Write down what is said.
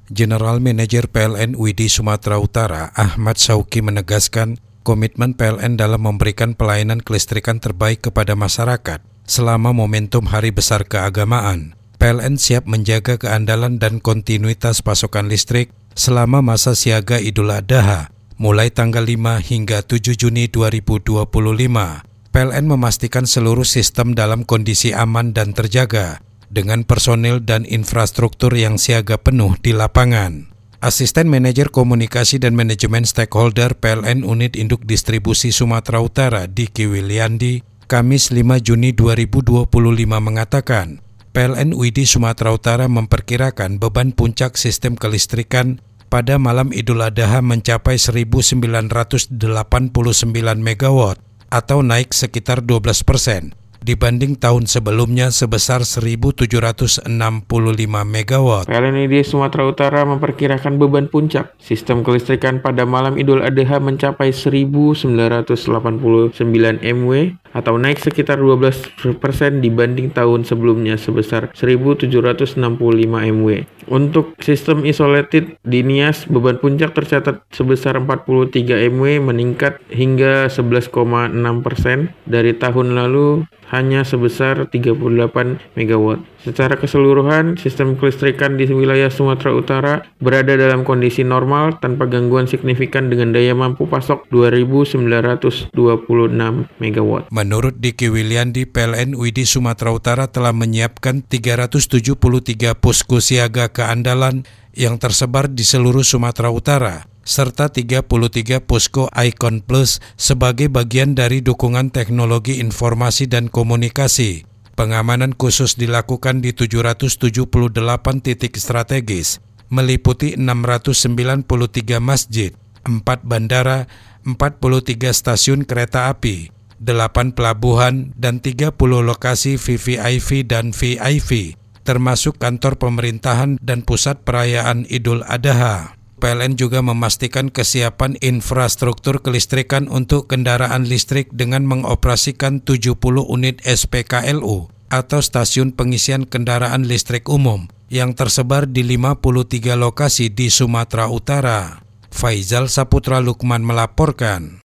General Manager PLN UID Sumatera Utara, Ahmad Syauqi menegaskan komitmen PLN dalam memberikan pelayanan kelistrikan terbaik kepada masyarakat selama momentum Hari Besar Keagamaan. PLN siap menjaga keandalan dan kontinuitas pasokan listrik selama masa siaga Idul Adha, mulai tanggal 5 hingga 7 Juni 2025. PLN memastikan seluruh sistem dalam kondisi aman dan terjaga, dengan personil dan infrastruktur yang siaga penuh di lapangan. Asisten Manajer Komunikasi dan Manajemen Stakeholder PLN Unit Induk Distribusi Sumatera Utara, Diki Wiliandi, Kamis 5 Juni 2025 mengatakan, PLN UID Sumatera Utara memperkirakan beban puncak sistem kelistrikan pada malam Idul Adha mencapai 1.989 MW atau naik sekitar 12% dibanding tahun sebelumnya sebesar 1.765 MW. PLN UID Sumatera Utara memperkirakan beban puncak sistem kelistrikan pada malam Idul Adha mencapai 1.989 MW atau naik sekitar 12% dibanding tahun sebelumnya sebesar 1.765 MW. Untuk sistem isolated di Nias, beban puncak tercatat sebesar 43 MW meningkat hingga 11,6% dari tahun lalu hanya sebesar 38 MW. Secara keseluruhan, sistem kelistrikan di wilayah Sumatera Utara berada dalam kondisi normal tanpa gangguan signifikan dengan daya mampu pasok 2.926 MW. Menurut Diki Wiliandi, PLN UID Sumatera Utara telah menyiapkan 373 posko siaga keandalan yang tersebar di seluruh Sumatera Utara, serta 33 posko Icon Plus sebagai bagian dari dukungan teknologi informasi dan komunikasi. Pengamanan khusus dilakukan di 778 titik strategis, meliputi 693 masjid, 4 bandara, 43 stasiun kereta api, 8 pelabuhan, dan 30 lokasi VVIP dan VIP, termasuk kantor pemerintahan dan pusat perayaan Idul Adha. PLN juga memastikan kesiapan infrastruktur kelistrikan untuk kendaraan listrik dengan mengoperasikan 70 unit SPKLU atau stasiun pengisian kendaraan listrik umum yang tersebar di 53 lokasi di Sumatera Utara. Faizal Saputra Lukman melaporkan.